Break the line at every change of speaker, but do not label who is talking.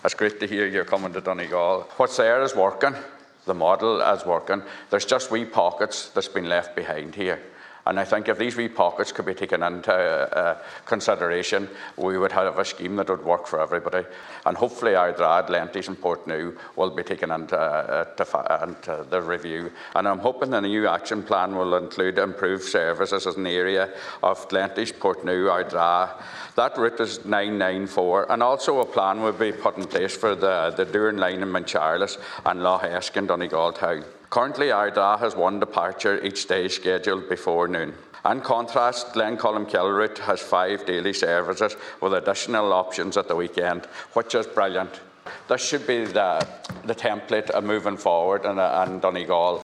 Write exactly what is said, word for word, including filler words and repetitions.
It's great to hear you're coming to Donegal. What's there is working. The model is working. There's just wee pockets that's been left behind here. And I think if these wee pockets could be taken into uh, consideration, we would have a scheme that would work for everybody. And hopefully Ardara, Lentys and Portneuf will be taken into, uh, to, into the review. And I'm hoping the new action plan will include improved services as an area of Lentys, Portneuf, Ardara. That route is nine nine four, and also a plan will be put in place for the, the Doon line in Moncharles and Lough Esk in Donegal town. Currently, Ardara has one departure each day scheduled before noon. In contrast, Glencolmcille route has five daily services with additional options at the weekend, which is brilliant. This should be the, the template of moving forward in, in Donegal.